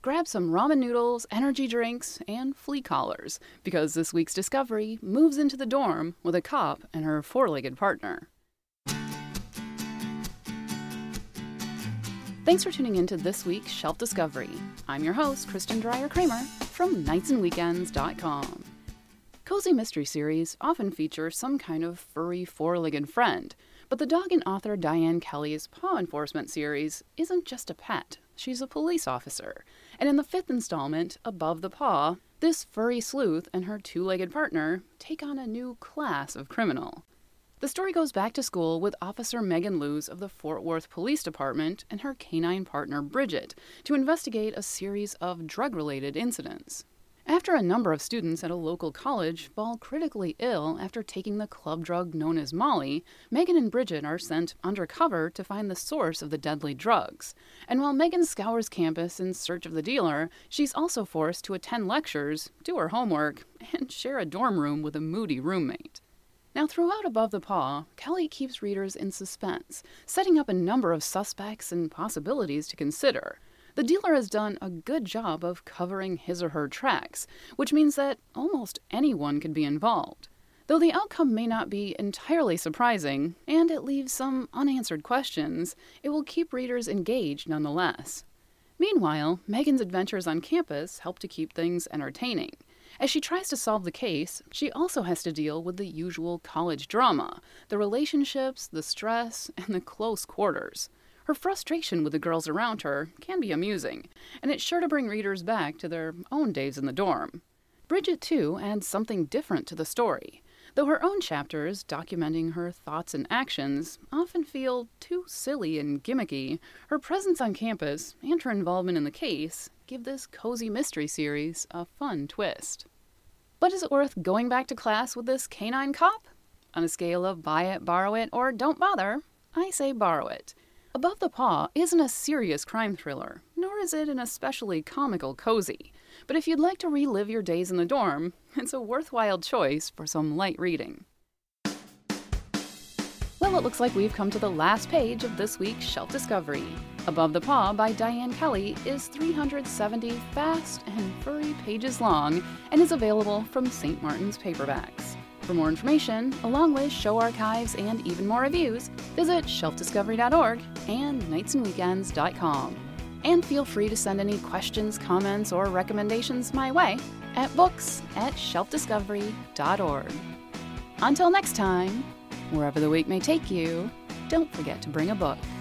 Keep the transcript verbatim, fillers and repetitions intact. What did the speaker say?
Grab some ramen noodles, energy drinks, and flea collars, because this week's discovery moves into the dorm with a cop and her four-legged partner. Thanks for tuning in to this week's Shelf Discovery. I'm your host, Kristen Dreyer-Kramer from nights and weekends dot com. Cozy mystery series often feature some kind of furry four-legged friend, but the dog and author Diane Kelly's Paw Enforcement series isn't just a pet, she's a police officer. And in the fifth installment, Above the Paw, this furry sleuth and her two-legged partner take on a new class of criminal. The story goes back to school with Officer Megan Lewis of the Fort Worth Police Department and her canine partner Bridget to investigate a series of drug-related incidents. After a number of students at a local college fall critically ill after taking the club drug known as Molly, Megan and Bridget are sent undercover to find the source of the deadly drugs. And while Megan scours campus in search of the dealer, she's also forced to attend lectures, do her homework, and share a dorm room with a moody roommate. Now, throughout Above the Paw, Kelly keeps readers in suspense, setting up a number of suspects and possibilities to consider. The dealer has done a good job of covering his or her tracks, which means that almost anyone could be involved. Though the outcome may not be entirely surprising, and it leaves some unanswered questions, it will keep readers engaged nonetheless. Meanwhile, Megan's adventures on campus help to keep things entertaining. As she tries to solve the case, she also has to deal with the usual college drama, the relationships, the stress, and the close quarters. Her frustration with the girls around her can be amusing, and it's sure to bring readers back to their own days in the dorm. Bridget, too, adds something different to the story. Though her own chapters, documenting her thoughts and actions, often feel too silly and gimmicky, her presence on campus and her involvement in the case give this cozy mystery series a fun twist. But is it worth going back to class with this canine cop? On a scale of buy it, borrow it, or don't bother, I say borrow it. Above the Paw isn't a serious crime thriller, nor is it an especially comical cozy. But if you'd like to relive your days in the dorm, it's a worthwhile choice for some light reading. Well, it looks like we've come to the last page of this week's Shelf Discovery. Above the Paw by Diane Kelly is three hundred seventy fast and furry pages long and is available from Saint Martin's Paperbacks. For more information, along with show archives and even more reviews, visit shelf discovery dot org and nights and weekends dot com. And feel free to send any questions, comments, or recommendations my way at books at shelf discovery dot org. Until next time, wherever the week may take you, don't forget to bring a book.